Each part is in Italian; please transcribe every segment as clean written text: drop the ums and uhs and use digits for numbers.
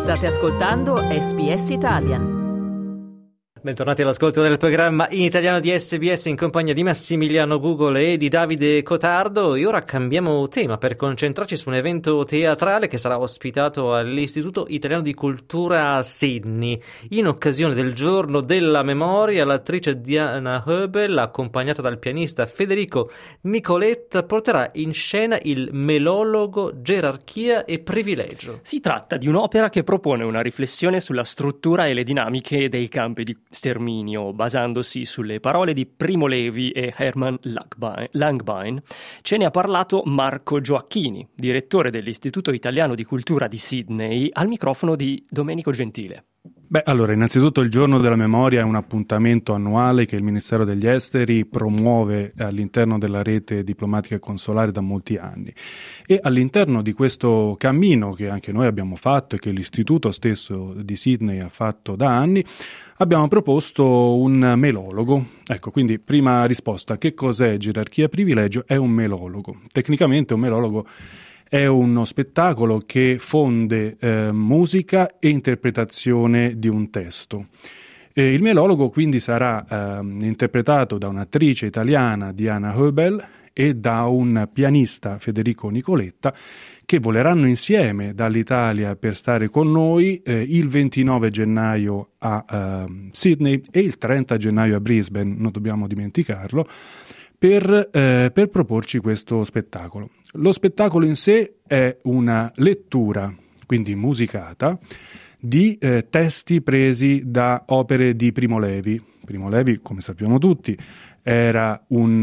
State ascoltando SBS Italian. Bentornati all'ascolto del programma in italiano di SBS in compagnia di Massimiliano Gugole e di Davide Cotardo. E ora cambiamo tema per concentrarci su un evento teatrale che sarà ospitato all'Istituto Italiano di Cultura a Sydney. In occasione del Giorno della Memoria, l'attrice Diana Höbel, accompagnata dal pianista Federico Nicoletta, porterà in scena il melologo Gerarchia e Privilegio. Si tratta di un'opera che propone una riflessione sulla struttura e le dinamiche dei campi di sterminio, basandosi sulle parole di Primo Levi e Herman Langbein. Ce ne ha parlato Marco Gioacchini, direttore dell'Istituto Italiano di Cultura di Sydney, al microfono di Domenico Gentile. Allora, innanzitutto il Giorno della Memoria è un appuntamento annuale che il Ministero degli Esteri promuove all'interno della rete diplomatica e consolare da molti anni. E all'interno di questo cammino che anche noi abbiamo fatto e che l'Istituto stesso di Sydney ha fatto da anni, abbiamo proposto un melologo. Ecco, quindi prima risposta, che cos'è Gerarchia e Privilegio? È un melologo. Tecnicamente un melologo è uno spettacolo che fonde musica e interpretazione di un testo. Il melologo quindi sarà interpretato da un'attrice italiana, Diana Höbel, e da un pianista, Federico Nicoletta, che voleranno insieme dall'Italia per stare con noi il 29 gennaio a Sydney e il 30 gennaio a Brisbane, non dobbiamo dimenticarlo, per proporci questo spettacolo. Lo spettacolo in sé è una lettura, quindi musicata, di testi presi da opere di Primo Levi. Primo Levi, come sappiamo tutti, era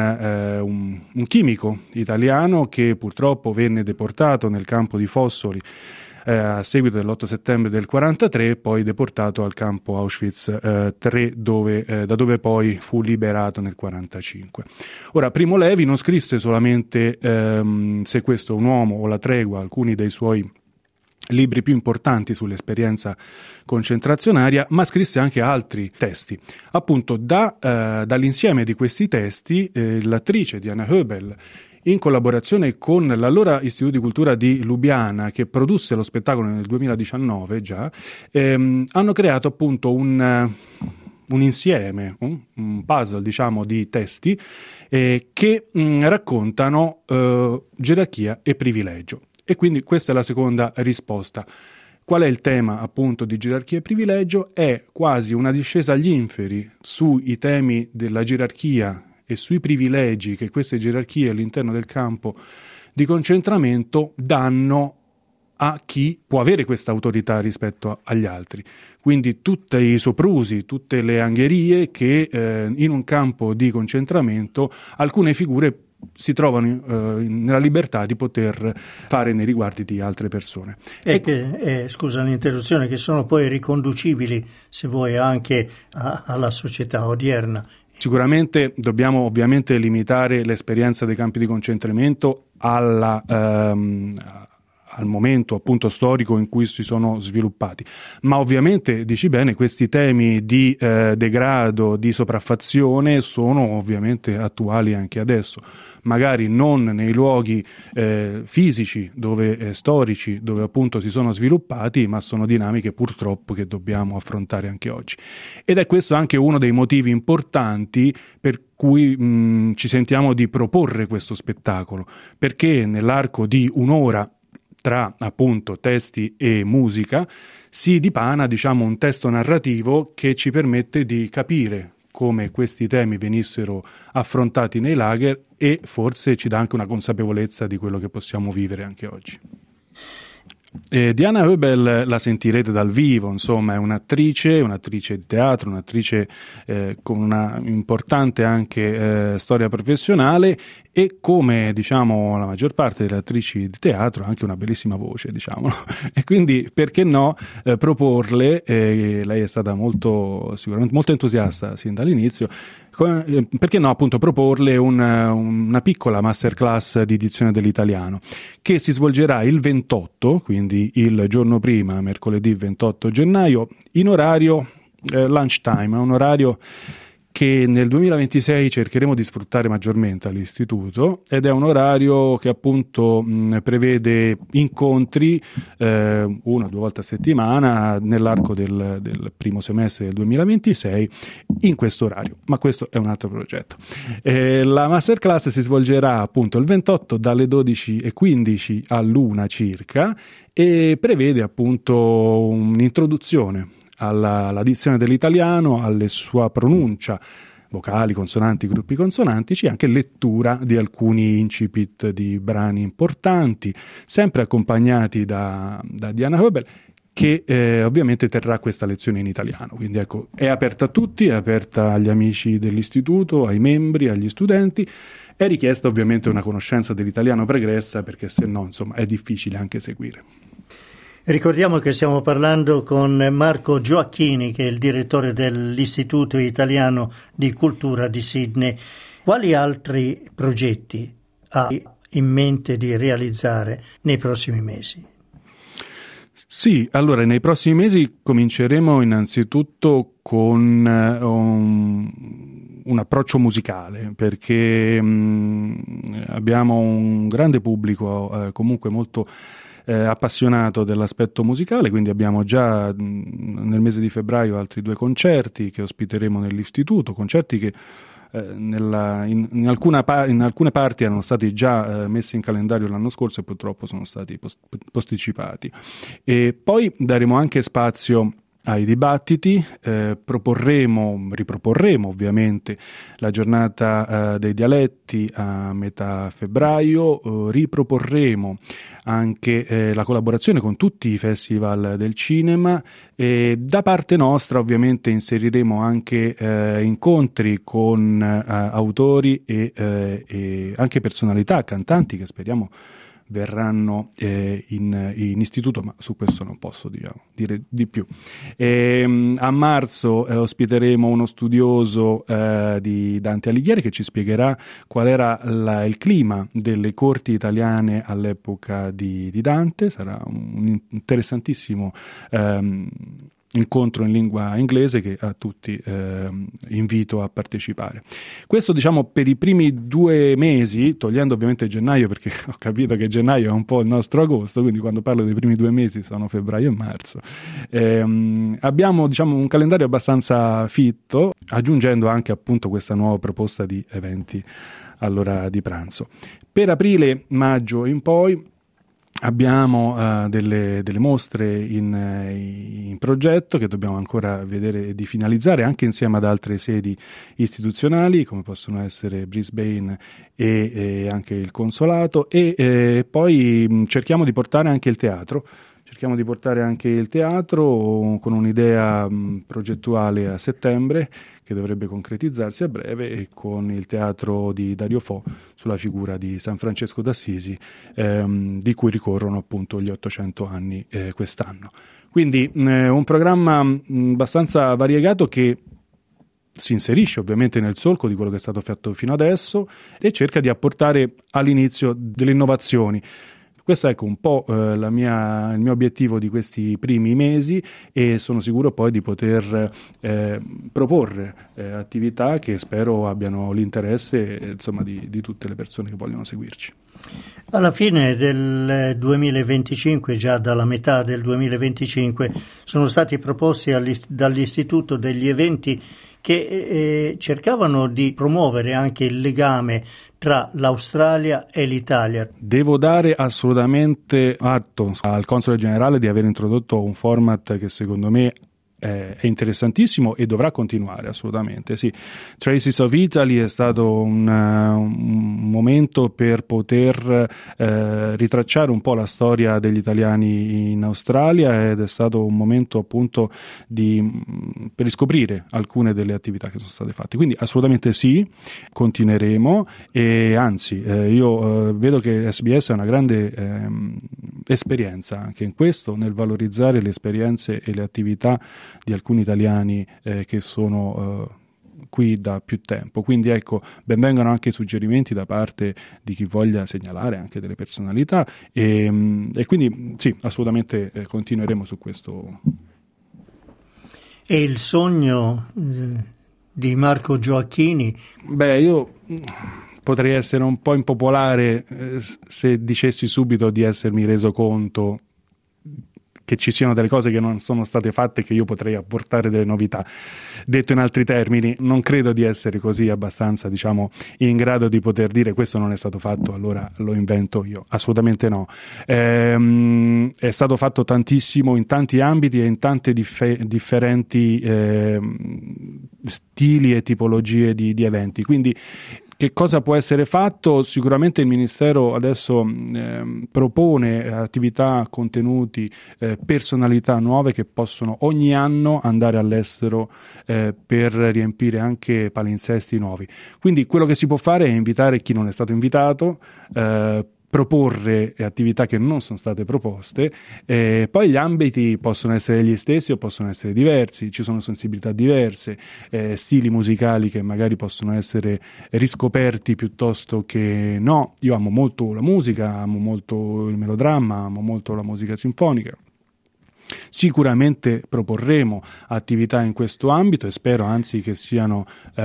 un chimico italiano che purtroppo venne deportato nel campo di Fossoli a seguito dell'8 settembre del 1943 e poi deportato al campo Auschwitz III, da dove poi fu liberato nel 1945. Ora, Primo Levi non scrisse solamente Se questo è un uomo o La tregua, alcuni dei suoi libri più importanti sull'esperienza concentrazionaria, ma scrisse anche altri testi. Appunto, dall'insieme di questi testi, l'attrice Diana Höbel, in collaborazione con l'allora Istituto di Cultura di Lubiana, che produsse lo spettacolo nel 2019 già, hanno creato appunto un insieme, un puzzle, diciamo, di testi che raccontano gerarchia e privilegio. E quindi questa è la seconda risposta. Qual è il tema appunto di gerarchia e privilegio? È quasi una discesa agli inferi sui temi della gerarchia e sui privilegi che queste gerarchie all'interno del campo di concentramento danno a chi può avere questa autorità rispetto agli altri. Quindi tutti i soprusi, tutte le angherie che in un campo di concentramento alcune figure si trovano nella libertà di poter fare nei riguardi di altre persone. Scusa l'interruzione, che sono poi riconducibili, se vuoi, anche alla società odierna. Sicuramente dobbiamo ovviamente limitare l'esperienza dei campi di concentramento al momento appunto storico in cui si sono sviluppati, ma ovviamente, dici bene, questi temi di degrado, di sopraffazione sono ovviamente attuali anche adesso, magari non nei luoghi fisici, storici, dove appunto si sono sviluppati, ma sono dinamiche purtroppo che dobbiamo affrontare anche oggi. Ed è questo anche uno dei motivi importanti per cui ci sentiamo di proporre questo spettacolo, perché nell'arco di un'ora tra appunto testi e musica si dipana, diciamo, un testo narrativo che ci permette di capire come questi temi venissero affrontati nei lager e forse ci dà anche una consapevolezza di quello che possiamo vivere anche oggi. Diana Höbel la sentirete dal vivo, insomma, è un'attrice di teatro, un'attrice con una importante anche storia professionale e, come diciamo la maggior parte delle attrici di teatro, anche una bellissima voce, diciamolo. E quindi perché no proporle, lei è stata sicuramente molto entusiasta sin dall'inizio, perché no appunto proporle una piccola masterclass di dizione dell'italiano che si svolgerà il 28, quindi il giorno prima, mercoledì 28 gennaio, in orario lunchtime, è un orario che nel 2026 cercheremo di sfruttare maggiormente all'istituto, ed è un orario che appunto prevede incontri 1 o 2 volte a settimana nell'arco del primo semestre del 2026 in questo orario, ma questo è un altro progetto. La masterclass si svolgerà appunto il 28 dalle 12:15 all'1 circa e prevede appunto un'introduzione alla dizione dell'italiano, alla sua pronuncia, vocali, consonanti, gruppi consonantici, anche lettura di alcuni incipit di brani importanti, sempre accompagnati da Diana Hobel, che ovviamente terrà questa lezione in italiano. Quindi ecco, è aperta a tutti, è aperta agli amici dell'istituto, ai membri, agli studenti. È richiesta ovviamente una conoscenza dell'italiano pregressa, perché se no, insomma, è difficile anche seguire. Ricordiamo che stiamo parlando con Marco Gioacchini, che è il direttore dell'Istituto Italiano di Cultura di Sydney. Quali altri progetti ha in mente di realizzare nei prossimi mesi? Sì, allora nei prossimi mesi cominceremo innanzitutto con un approccio musicale, perché abbiamo un grande pubblico comunque molto appassionato dell'aspetto musicale, quindi abbiamo già nel mese di febbraio altri 2 concerti che ospiteremo nell'istituto, concerti che in alcune parti erano stati già messi in calendario l'anno scorso e purtroppo sono stati posticipati. E poi daremo anche spazio ai dibattiti, riproporremo ovviamente la giornata dei dialetti a metà febbraio, riproporremo anche la collaborazione con tutti i festival del cinema, e da parte nostra ovviamente inseriremo anche incontri con autori e anche personalità, cantanti che speriamo verranno in istituto, ma su questo non posso dire di più. A marzo ospiteremo uno studioso di Dante Alighieri che ci spiegherà qual era il clima delle corti italiane all'epoca di Dante. Sarà un interessantissimo incontro in lingua inglese che a tutti invito a partecipare. Questo diciamo per i primi 2 mesi, togliendo ovviamente gennaio, perché ho capito che gennaio è un po' il nostro agosto, quindi quando parlo dei primi 2 mesi sono febbraio e marzo. Abbiamo diciamo un calendario abbastanza fitto, aggiungendo anche appunto questa nuova proposta di eventi all'ora di pranzo. Per aprile, maggio in poi abbiamo delle mostre in progetto che dobbiamo ancora vedere di finalizzare, anche insieme ad altre sedi istituzionali come possono essere Brisbane e anche il Consolato, e poi cerchiamo di portare anche il teatro. Cerchiamo di portare anche il teatro con un'idea progettuale a settembre che dovrebbe concretizzarsi a breve, e con il teatro di Dario Fo sulla figura di San Francesco d'Assisi, di cui ricorrono appunto gli 800 anni quest'anno. Quindi un programma abbastanza variegato che si inserisce ovviamente nel solco di quello che è stato fatto fino adesso e cerca di apportare all'inizio delle innovazioni. Questo è ecco un po' il mio obiettivo di questi primi mesi, e sono sicuro poi di poter proporre attività che spero abbiano l'interesse insomma di tutte le persone che vogliono seguirci. Alla fine del 2025, già dalla metà del 2025, sono stati proposti dall'Istituto degli eventi che cercavano di promuovere anche il legame tra l'Australia e l'Italia. Devo dare assolutamente atto al Console Generale di aver introdotto un format che secondo me è interessantissimo e dovrà continuare assolutamente. Sì. Traces of Italy è stato un momento per poter ritracciare un po' la storia degli italiani in Australia, ed è stato un momento appunto per riscoprire alcune delle attività che sono state fatte. Quindi assolutamente sì, continueremo, e anzi io vedo che SBS è una grande esperienza anche in questo, nel valorizzare le esperienze e le attività di alcuni italiani che sono qui da più tempo. Quindi ecco, benvengano anche suggerimenti da parte di chi voglia segnalare anche delle personalità, e quindi sì, assolutamente continueremo su questo. E il sogno di Marco Gioacchini. Beh, io potrei essere un po' impopolare se dicessi subito di essermi reso conto che ci siano delle cose che non sono state fatte e che io potrei apportare delle novità. Detto in altri termini, non credo di essere così abbastanza, in grado di poter dire questo non è stato fatto, allora lo invento io. Assolutamente no. È stato fatto tantissimo in tanti ambiti e in tante differenti stili e tipologie di eventi. Quindi che cosa può essere fatto? Sicuramente il Ministero adesso propone attività, contenuti, personalità nuove che possono ogni anno andare all'estero per riempire anche palinsesti nuovi. Quindi quello che si può fare è invitare chi non è stato invitato, proporre attività che non sono state proposte, poi gli ambiti possono essere gli stessi o possono essere diversi, ci sono sensibilità diverse, stili musicali che magari possono essere riscoperti piuttosto che no. Io amo molto la musica, amo molto il melodramma, amo molto la musica sinfonica. Sicuramente proporremo attività in questo ambito e spero anzi che siano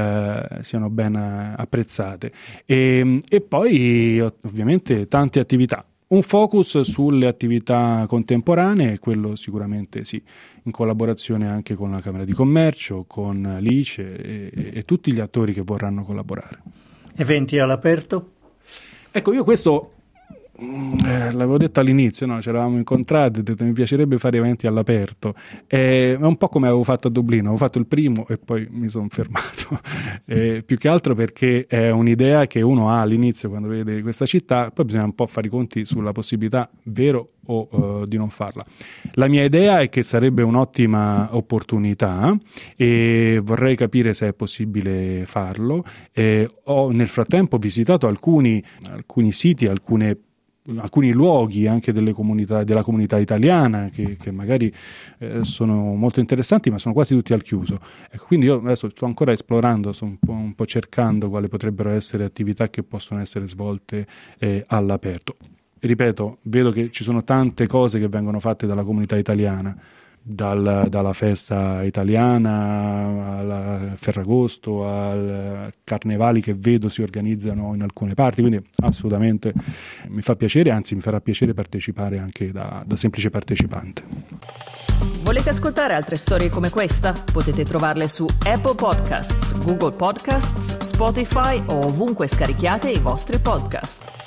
ben apprezzate e poi ovviamente tante attività. Un focus sulle attività contemporanee, quello sicuramente sì, in collaborazione anche con la Camera di Commercio, con l'ICE e tutti gli attori che vorranno collaborare. Eventi all'aperto? Ecco, io questo l'avevo detto all'inizio, no? Ci eravamo incontrati, ho detto mi piacerebbe fare eventi all'aperto, è un po' come avevo fatto a Dublino, avevo fatto il primo e poi mi sono fermato, più che altro perché è un'idea che uno ha all'inizio quando vede questa città, poi bisogna un po' fare i conti sulla possibilità vero o di non farla. La mia idea è che sarebbe un'ottima opportunità e vorrei capire se è possibile farlo. Ho nel frattempo visitato alcuni siti, alcuni luoghi anche della comunità italiana che magari sono molto interessanti, ma sono quasi tutti al chiuso. Ecco, quindi io adesso sto ancora esplorando, sto un po' cercando quali potrebbero essere attività che possono essere svolte all'aperto. Ripeto, vedo che ci sono tante cose che vengono fatte dalla comunità italiana, dalla festa italiana al Ferragosto, al carnevali che vedo si organizzano in alcune parti, quindi assolutamente mi fa piacere, anzi mi farà piacere partecipare anche da semplice partecipante. Volete ascoltare altre storie come questa? Potete trovarle su Apple Podcasts, Google Podcasts, Spotify o ovunque scarichiate i vostri podcast.